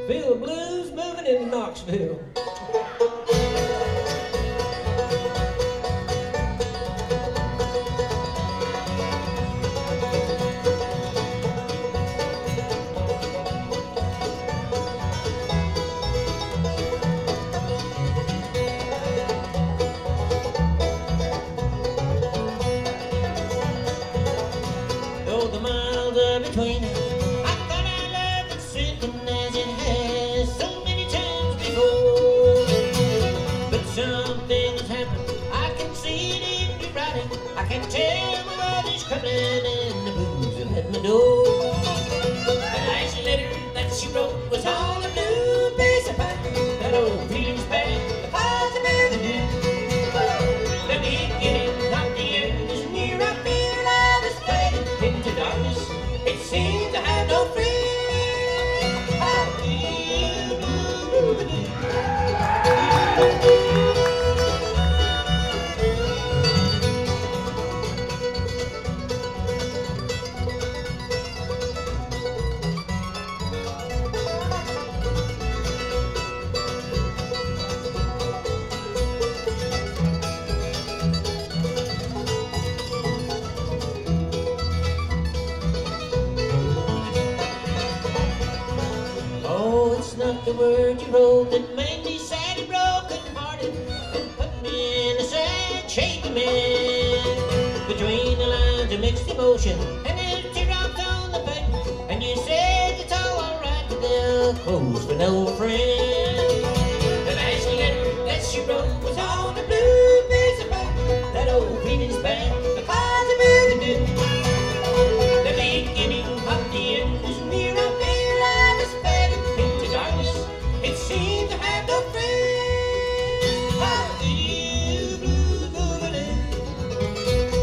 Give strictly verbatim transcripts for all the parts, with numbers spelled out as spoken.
Feel the blues moving in Knoxville. Though the miles are between us, I thought our love would strengthen as it has so many times before. But something has happened, I can see it in your writing. I can tell my love is coming and the blues have hit my door. The last letter that she wrote was on a blue piece of paper. That old feeling's back, the possibility. Let me get it, not the end is near. I feel love is fading into darkness. It seems to have no friend. I feel blue. Oh, it's not the word you wrote that made me sad and broken hearted and put me in a sad shape of man. Between the lines of mixed emotion and there's teardrops on the paper, and you said it's all alright to they'll close for no friend. The last letter that she wrote was on a blue piece of paper. That old feeling's back because of moving. The beginning of the end is near. I feel love is fading into darkness. It seems to have no friend. I feel blue moving in.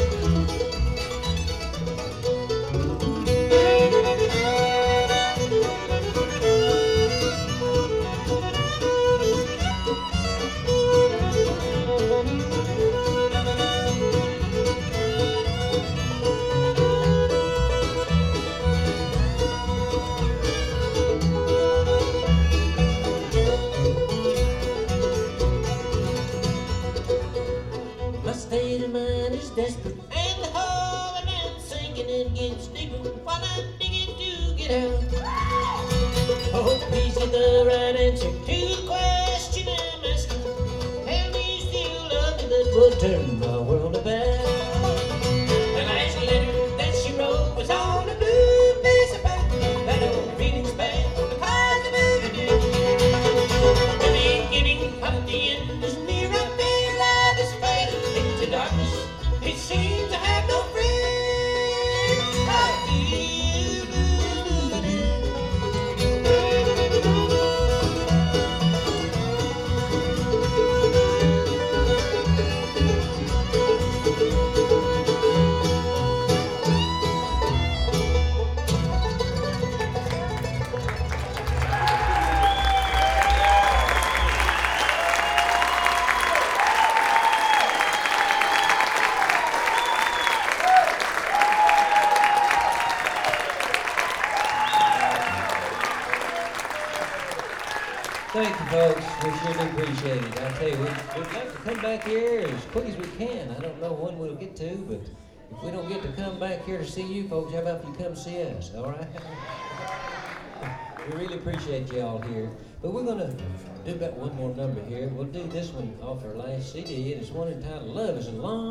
My state of mind is desperate, and the hole that I'm sinking in gets deeper while I'm digging to get out. I hope he's got the right answer to the question I'm asking. Tell me you still love me, that would turn my world about. The last letter that she wrote was on a blue piece of paper. That old feeling's back because of moving in. The beginning of the end is near. I feel love is fading into darkness. It seems to have no friend. I feel blue moving in. Thank you, folks. We sure do appreciate it. I tell you, we'd, we'd like to come back here as quick as we can. I don't know when we'll get to, but if we don't get to come back here to see you folks, how about if you come see us, all right? We really appreciate y'all here. But we're going to do about one more number here. We'll do this one off our last C D, and it's one entitled Love is a Long